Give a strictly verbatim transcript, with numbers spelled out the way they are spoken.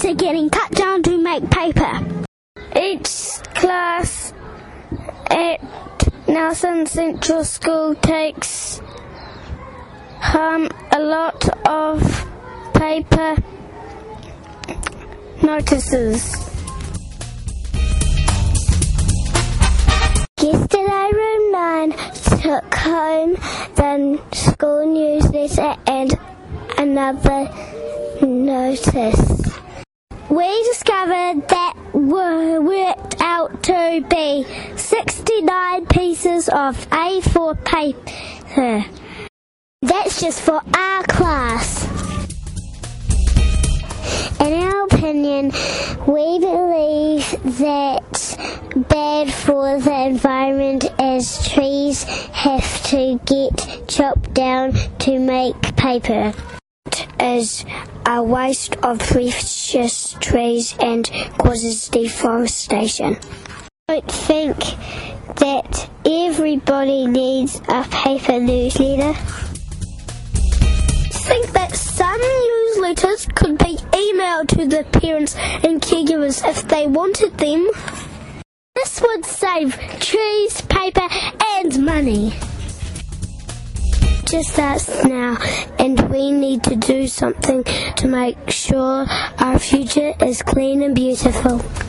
are getting cut down to make paper. Each class at Nelson Central School takes home a lot of paper notices. Yesterday, Room nine took home the school newsletter and another notice. We discovered that were worked out to be sixty-nine pieces of A four paper. That's just for our class. In our opinion, we believe that bad for the environment as trees have to get chopped down to make paper. It is a waste of precious trees and causes deforestation. I don't think that everybody needs a paper newsletter. I think that some newsletters could be emailed to the parents and caregivers if they wanted them. This would save trees, paper and money. Just starts now, and we need to do something to make sure our future is clean and beautiful.